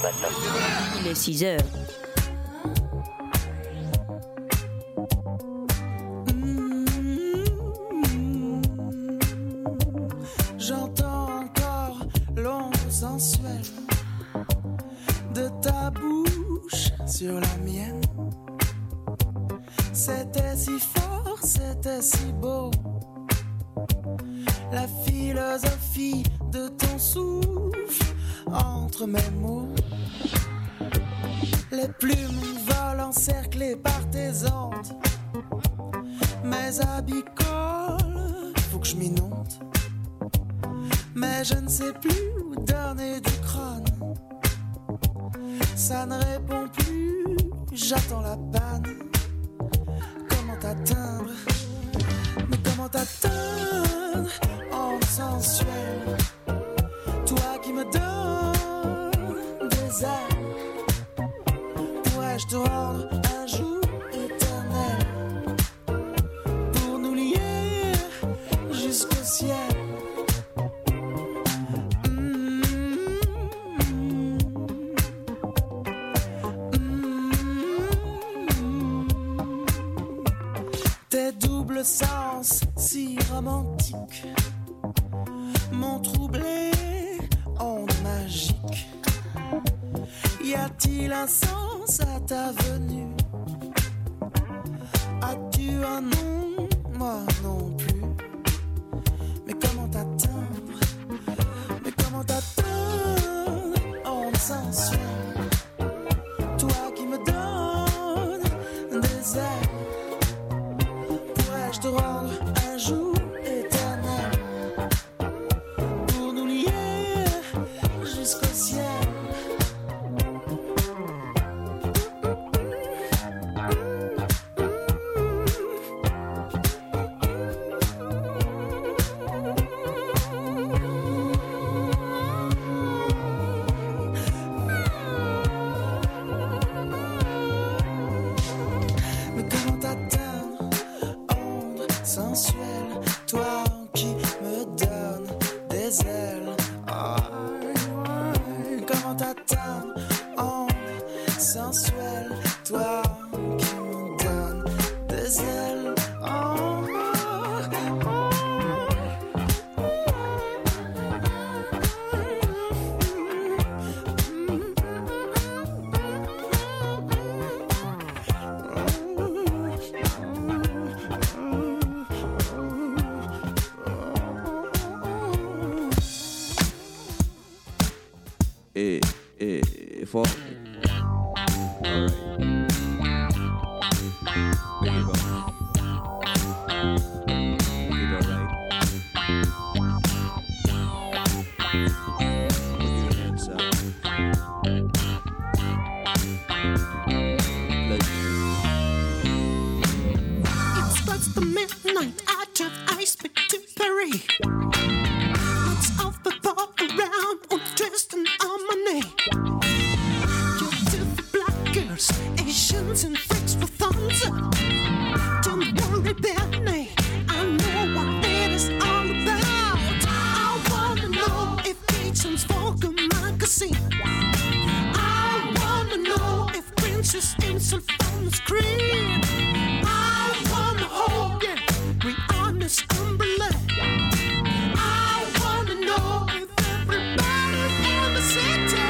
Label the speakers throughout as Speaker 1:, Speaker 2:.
Speaker 1: matin.
Speaker 2: Il est 6 heures.
Speaker 3: J'entends encore l'ombre sensuelle de ta bouche sur la mienne. C'était si fort, c'était si beau. La philosophie de ton souffle entre mes mots. Les plumes volent encerclées par tes ondes. Mes habits collent, faut que je m'inonde. Mais je ne sais plus où donner du crâne. Ça ne répond plus, j'attends la panne. Comment t'atteindre? Mais comment t'atteindre en sensuel? Toi qui me donnes des ailes, pourrais-je te rendre un jour éternel pour nous lier jusqu'au ciel? Tes doubles sens si romantiques m'ont troublé, onde magique. Y a-t-il un sens à ta venue? As-tu un nom? Moi non plus. Mais comment t'atteindre? Mais comment t'atteindre? Onde sensuelle. Toi qui me donnes des ailes, pourrais-je te rendre un jour éternel pour nous lier jusqu'au ciel? Mais comment t'atteindre? Onde sensuelle, toi qui me donnes des ailes. Comment t'atteindre? Onde sensuelle, toi qui me donnes des ailes.
Speaker 4: For alright. There you go. Did alright. Look at the inside.
Speaker 3: It's past the midnight, I just I speak to Paris. Lots of people around, all dressed in harmony. Black girls, Asians and freaks for thumbs up. Don't worry about me, I know what it is all about. I wanna know if Asians Vogue magazine. I wanna know if Princess Insult on the screen. I wanna hold it, Rihanna's umbrella. I wanna know if everybody's in the city.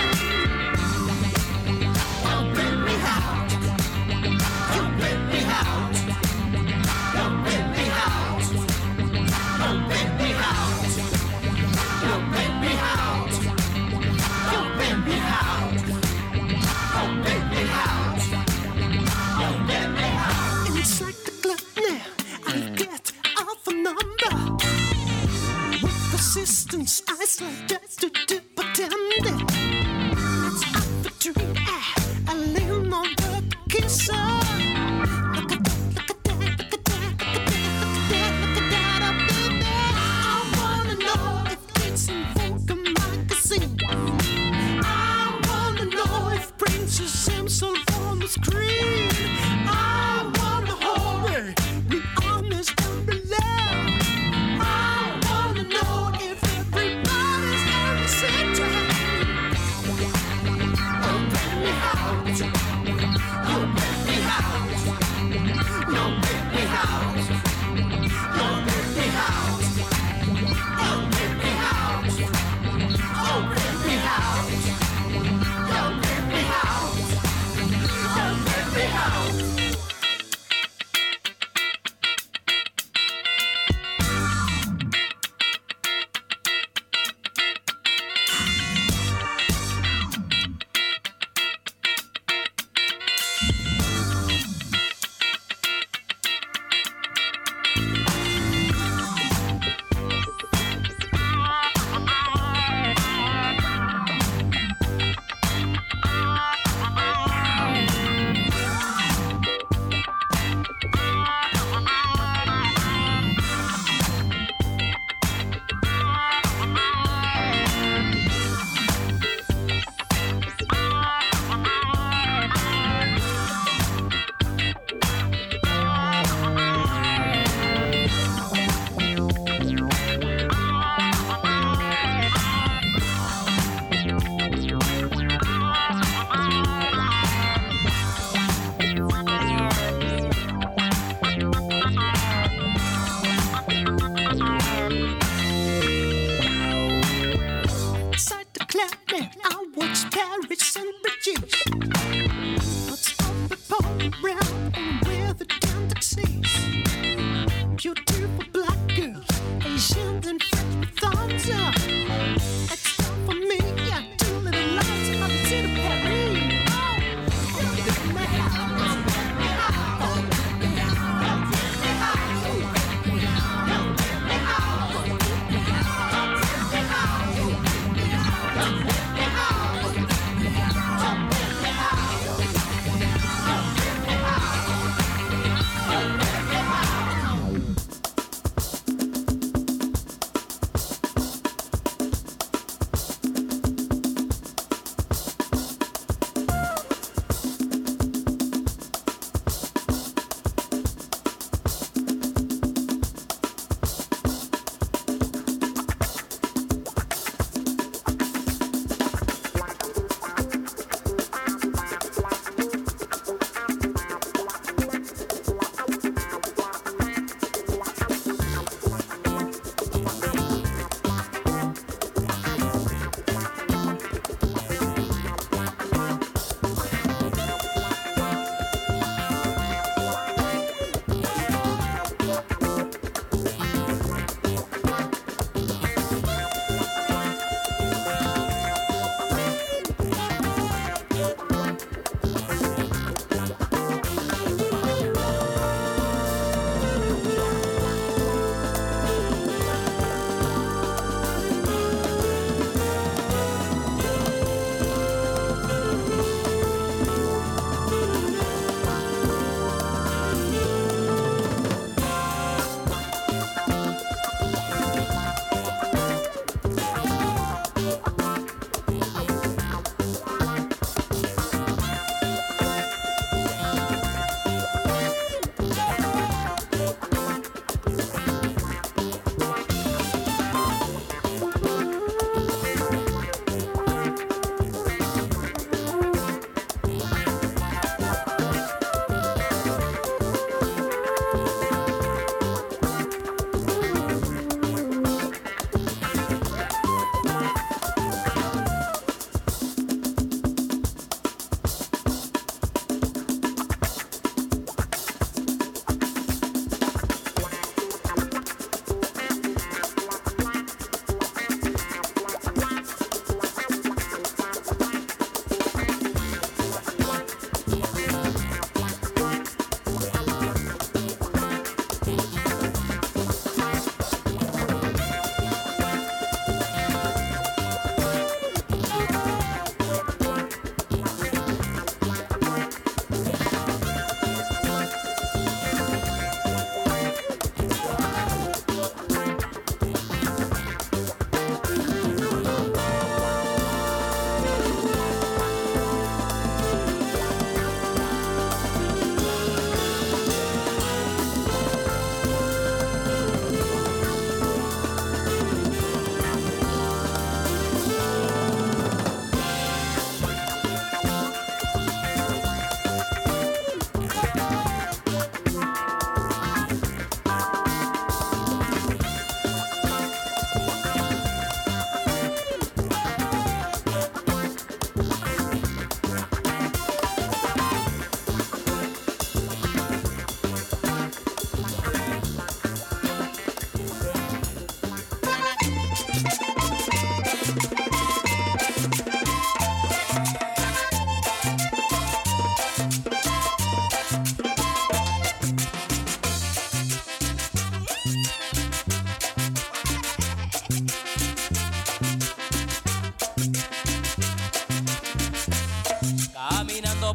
Speaker 3: It's like the club now, I get off a number. With assistance, I slide just to do pretending. It's up for dream, I lean on the kisser. Look at that, look at that, look at that, look at that, look at that, look at that up in there. I wanna know if it's in Vogue magazine. I wanna know if Princess himself on the screen. I wanna hold it, be honest and believe. I wanna know if everybody's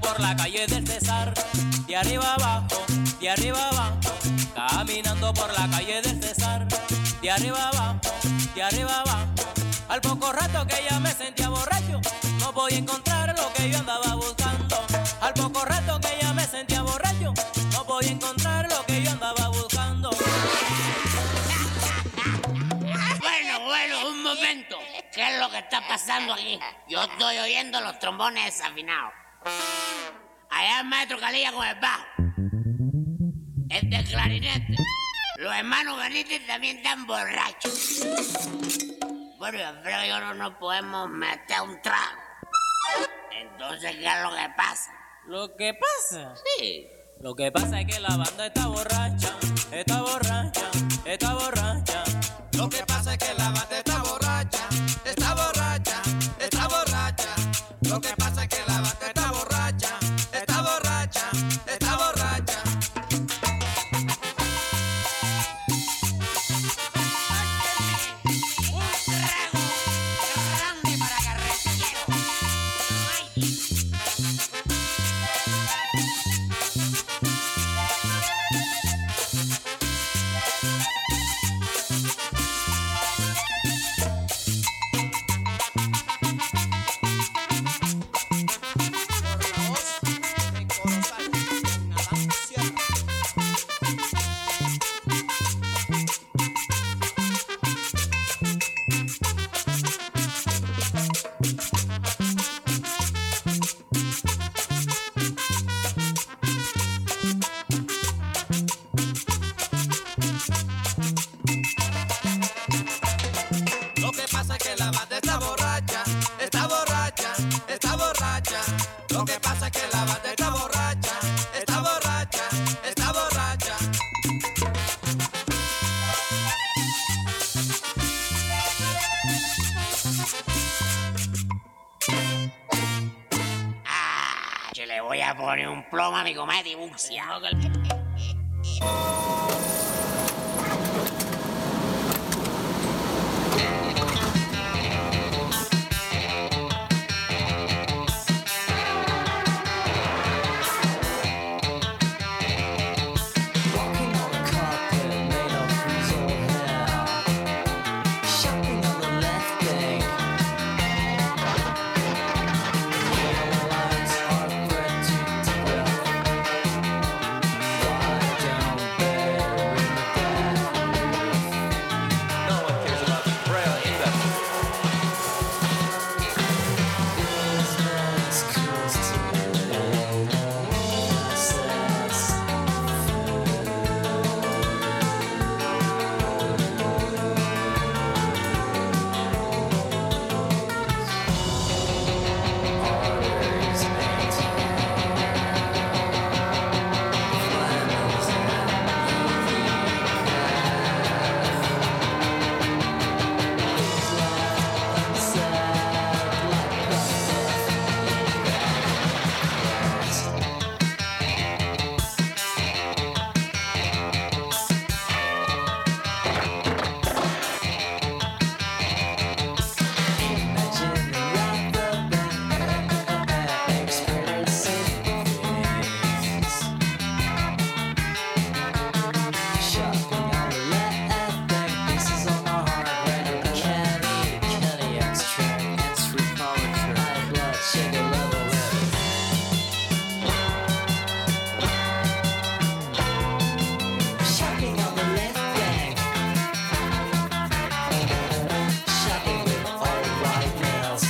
Speaker 1: por la calle del César, de arriba abajo, de arriba abajo, caminando por la calle del César, de arriba abajo, de arriba abajo. Al poco rato que ya me sentía borracho, no podía encontrar lo que yo andaba buscando. Al poco rato que ya me sentía borracho, no podía encontrar lo que yo andaba buscando.
Speaker 2: Bueno, un momento. ¿Qué es lo que está pasando aquí? Yo estoy oyendo los trombones desafinados. Allá el maestro Calilla con el bajo. El del clarinete. Los hermanos Benítez también están borrachos. Bueno, yo creo que no nos podemos meter un trago. Entonces, ¿qué es lo que pasa?
Speaker 1: ¿Lo que pasa?
Speaker 2: Sí.
Speaker 1: Lo que pasa es que la banda está borracha, está borracha, está borracha.
Speaker 5: Lo que pasa es que la banda está borracha, está borracha, está borracha. Lo que pasa es que la banda está borracha, está borracha, está borracha.
Speaker 2: Un trago grande para carretillero. Ay.
Speaker 5: Lo que pasa es que la banda está borracha, está borracha, está borracha. Lo que pasa es que la banda está borracha, está borracha, está borracha.
Speaker 2: Yo le voy a poner un plomo a mi comedia bucia.
Speaker 6: Walking on a carpet made of frizzle hair, shopping on the left bank. Yellow lines are thread to death. Lie down there in the bathroom.
Speaker 7: No one cares about the braille either.
Speaker 6: Business comes to access. Orders Shopping on the left bank. Shopping with all right nails.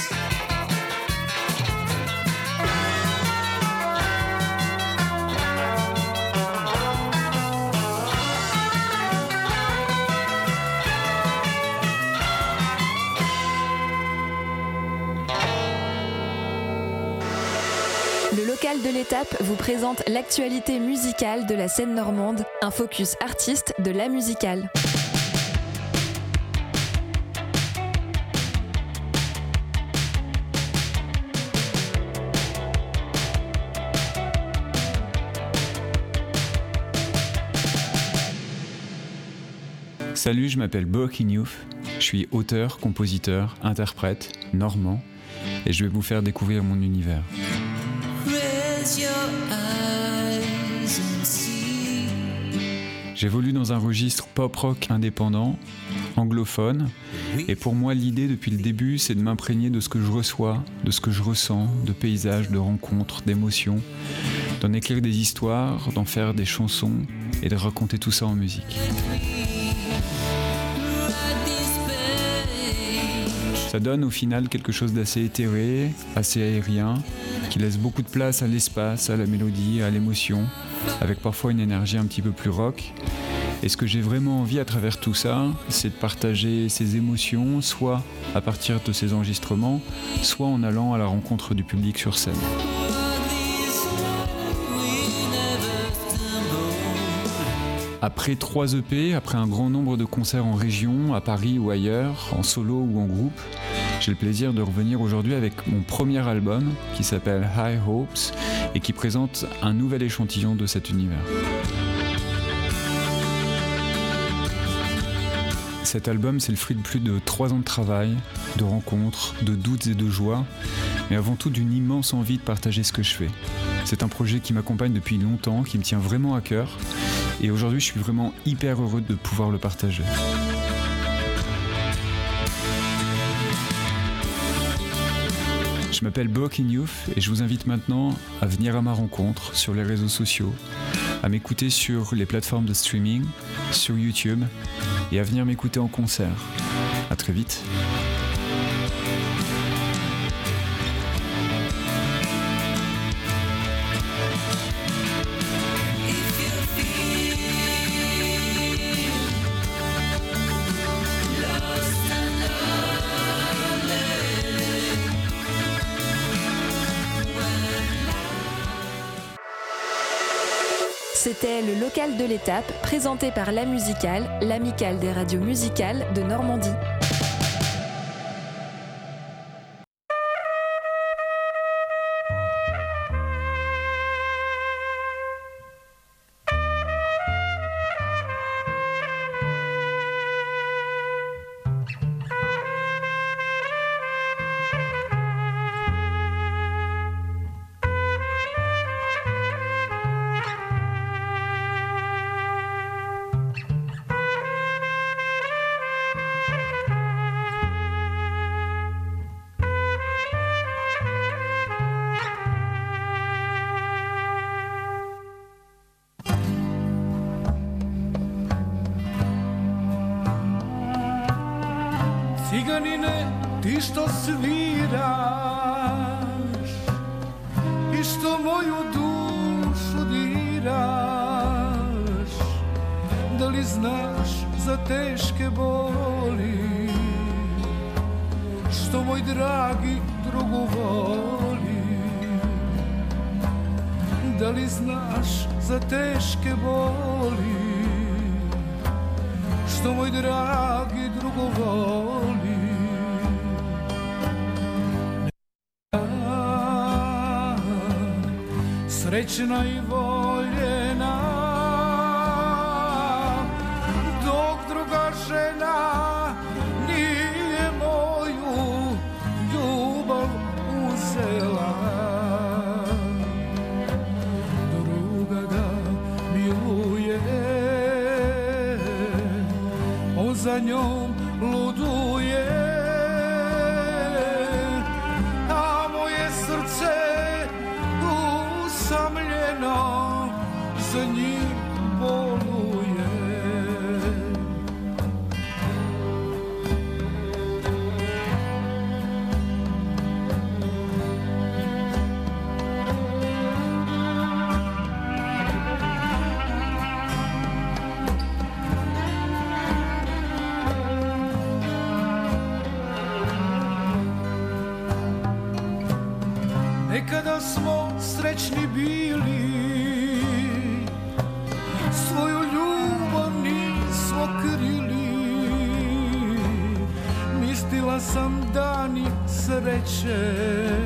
Speaker 8: Le local de l'étape vous présente l'actualité musicale de la scène normande, un focus artiste de la musicale.
Speaker 9: Salut, je m'appelle Boakin Youf, je suis auteur, compositeur, interprète, normand, et je vais vous faire découvrir mon univers.
Speaker 6: With
Speaker 9: J'évolue dans un registre pop-rock indépendant, anglophone, et pour moi l'idée depuis le début c'est de m'imprégner de ce que je reçois, de ce que je ressens, de paysages, de rencontres, d'émotions, d'en écrire des histoires, d'en faire des chansons et de raconter tout ça en musique. Ça donne au final quelque chose d'assez éthéré, assez aérien, qui laisse beaucoup de place à l'espace, à la mélodie, à l'émotion, avec parfois une énergie un petit peu plus rock. Et ce que j'ai vraiment envie à travers tout ça, c'est de partager ces émotions, soit à partir de ces enregistrements, soit en allant à la rencontre du public sur scène. Après 3 EP, après un grand nombre de concerts en région, à Paris ou ailleurs, en solo ou en groupe, j'ai le plaisir de revenir aujourd'hui avec mon premier album qui s'appelle High Hopes et qui présente un nouvel échantillon de cet univers. Cet album, c'est le fruit de plus de 3 ans de travail, de rencontres, de doutes et de joies, mais avant tout d'une immense envie de partager ce que je fais. C'est un projet qui m'accompagne depuis longtemps, qui me tient vraiment à cœur, et aujourd'hui je suis vraiment hyper heureux de pouvoir le partager. Je m'appelle Bokin Youth et je vous invite maintenant à venir à ma rencontre sur les réseaux sociaux, à m'écouter sur les plateformes de streaming, sur YouTube et à venir m'écouter en concert. À très vite.
Speaker 8: C'était le local de l'étape, présenté par La Musicale, l'amicale des radios musicales de Normandie.
Speaker 10: Ciganine, ti što sviraš i što moju dušu diraš, da li znaš za teške boli, što moj dragi drugu voli, da li znaš za teške boli, što moj dragi drugo voli. Srećna i voljena, dok druga žena nije moju ljubav uzela. Druga ga miluje, on za njom luduje, a moje srce usamljeno za njim boluje. Nekada smo srećni bili, svoju ljubav nismo krili, mislila sam dani sreće,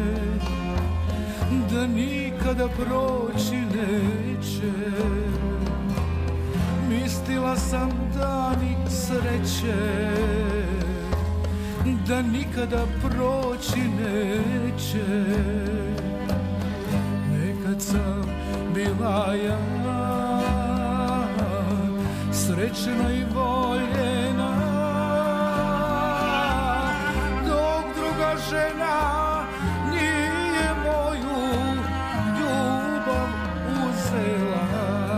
Speaker 10: da nikada proći neće. Mislila sam dani sreće, da nikada proći neće. Nekad sam bila ja srećna i voljena, dok druga žena nije moju ljubav uzela.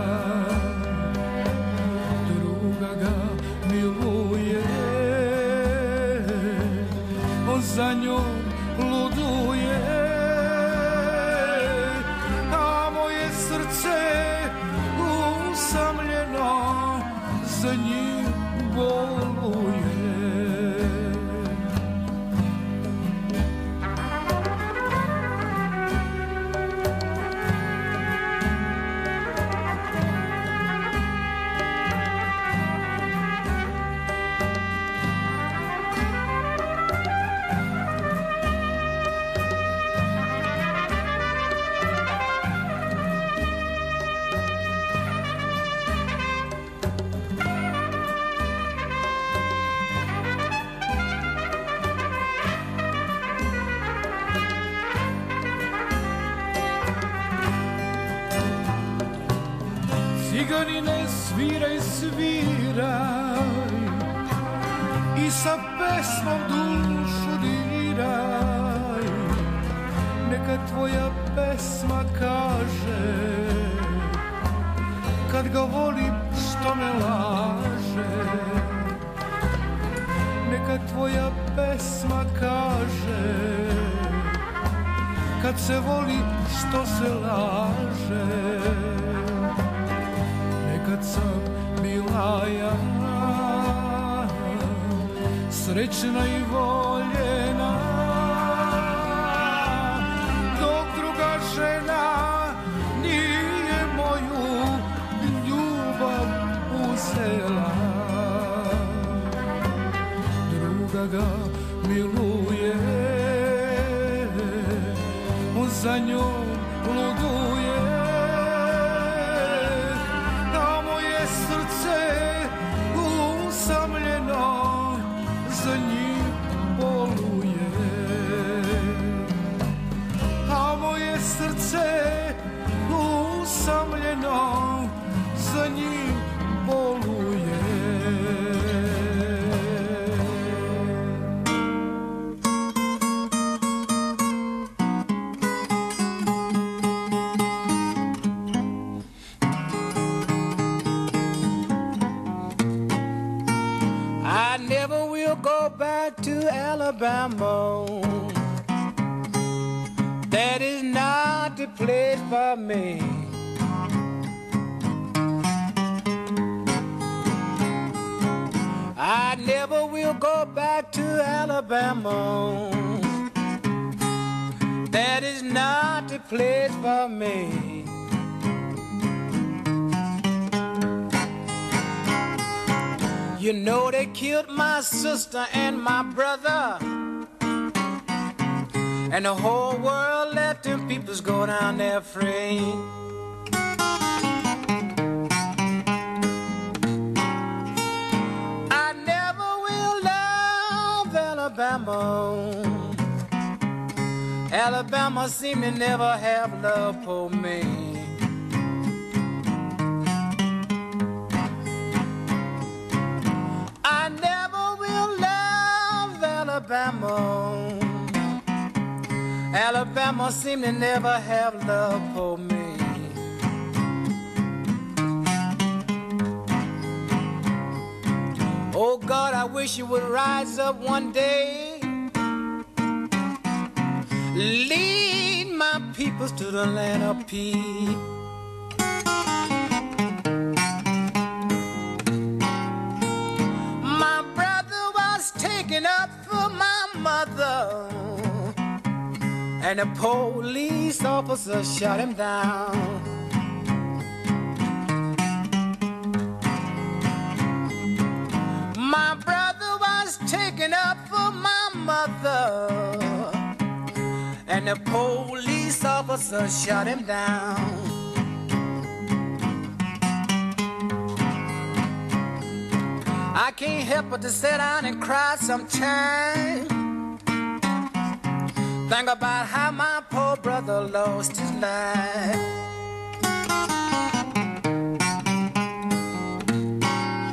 Speaker 10: Druga ga miluje, on za njom luduje, a moje srce usamljeno za njim boluje. Ciganine sviraj, sviraj i sa pesmom dušu diraj. Neka tvoja pesma kaže kad ga volim što me laže. Neka tvoja pesma kaže kad se voli što se laže. Kad sam bila ja srećna i voljena, dok druga žena nije moju ljubav uzela. Druga ga miluje, on za njom luduje, usamljeno za njim boluje, a moje srce usamljeno za njim boluje.
Speaker 11: Alabama, that is not the place for me. I never will go back to Alabama, that is not the place for me. You know they killed my sister and my brother, and the whole world let them peoples go down there free. I never will love Alabama. Alabama seem to never have love for me. Alabama, Alabama seem to never have love for me. Oh God, I wish you would rise up one day, lead my peoples to the land of peace. My brother was taken up for my mother, and the police officer shot him down. My brother was taken up for my mother, and the police officer shot him down. I can't help but to sit down and cry sometimes. Think about how my poor brother lost his life.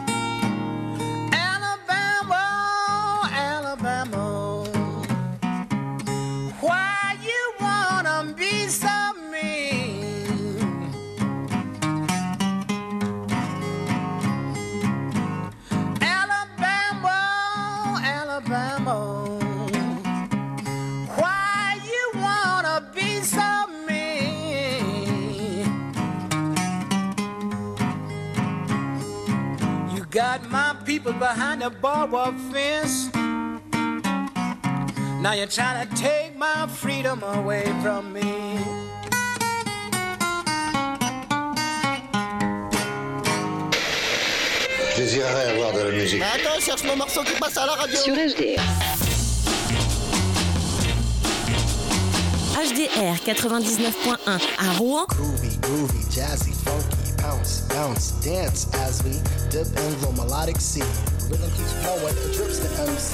Speaker 11: behind the barbed wire fence. Now you're trying to take my freedom away from me.
Speaker 12: Je désirerais avoir de la musique.
Speaker 13: Attends, cherche mon morceau qui passe à la radio.
Speaker 14: Sur HDR. HDR 99.1 à Rouen.
Speaker 13: Groovy, groovy, jazzy, funky, bounce, bounce, dance as we dip in the melodic sea. Rhythm keeps flowing, it drips the MC.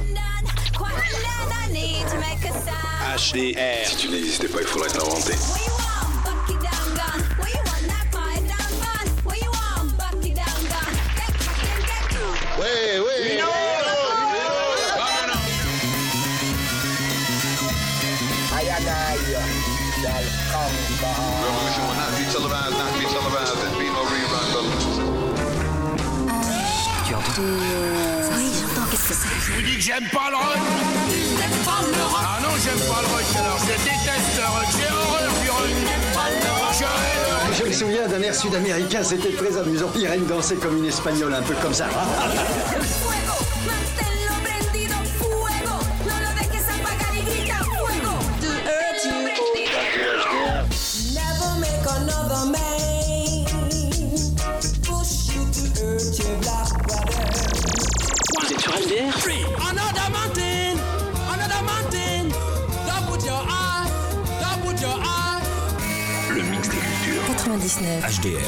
Speaker 12: HDR. Si tu n'existais pas, il faudrait te l'inventer. Ouais, ouais.
Speaker 14: Tu entends? Oui, j'entends. Qu'est-ce que c'est?
Speaker 15: Je vous dis que j'aime pas le rock. Ah non, j'aime pas le rock. Alors je déteste le rock. J'ai horreur du rock.
Speaker 16: Je me souviens d'un air sud-américain, c'était très amusant. Irène dansait comme une espagnole, un peu comme ça.
Speaker 14: Vous êtes sur HDR?
Speaker 5: Another mountain, don't put your eye,
Speaker 12: Le mix des cultures.
Speaker 8: 99.
Speaker 12: HDR.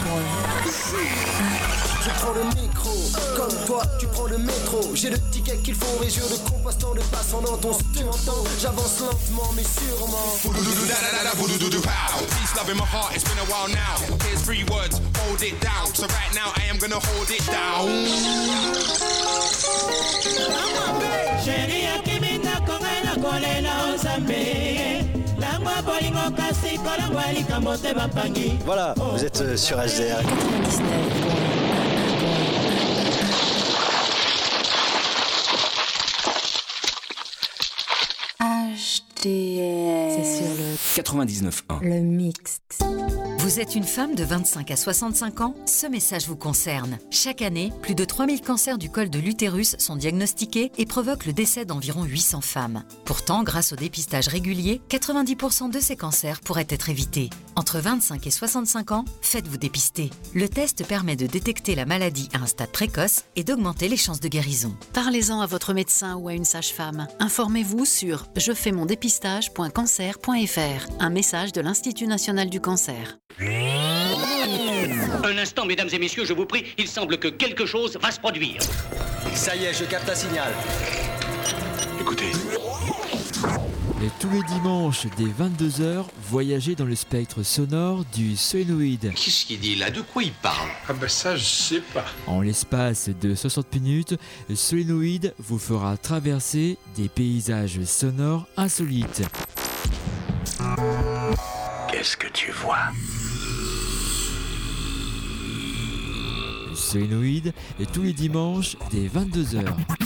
Speaker 13: Je prends le micro, comme toi tu prends le métro. J'ai le ticket qu'il faut, et je le compostant de passant dans ton tu m'entends. J'avance lentement mais sûrement.
Speaker 15: Peace, love in my heart, it's been a while now. Here's 3 words, hold it down. So right now I am gonna hold it down.
Speaker 17: Sheria kimina kongena kolela osambe. Langwa bolingo kasi kolangwa likambo te bapangi.
Speaker 16: Voilà, vous êtes sur HDR.
Speaker 8: 99. C'est sur le
Speaker 12: 99.1.
Speaker 8: Le mix.
Speaker 18: Vous êtes une femme de 25 à 65 ans? Ce message vous concerne. Chaque année, plus de 3000 cancers du col de l'utérus sont diagnostiqués et provoquent le décès d'environ 800 femmes. Pourtant, grâce au dépistage régulier, 90% de ces cancers pourraient être évités. Entre 25 et 65 ans, faites-vous dépister. Le test permet de détecter la maladie à un stade précoce et d'augmenter les chances de guérison.
Speaker 19: Parlez-en à votre médecin ou à une sage-femme. Informez-vous sur jefaimondepistage.cancer.fr. Un message de l'Institut national du cancer.
Speaker 20: Un instant, mesdames et messieurs, je vous prie, il semble que quelque chose va se produire.
Speaker 16: Ça y est, je capte un signal.
Speaker 12: Écoutez.
Speaker 21: Et tous les dimanches dès 22h, voyagez dans le spectre sonore du solénoïde.
Speaker 22: Qu'est-ce qu'il dit là? De quoi il parle?
Speaker 15: Ah ben ça, je sais pas.
Speaker 21: En l'espace de 60 minutes, le solénoïde vous fera traverser des paysages sonores insolites.
Speaker 22: Qu'est-ce que tu vois?
Speaker 21: Le solénoïde est tous les dimanches dès 22h.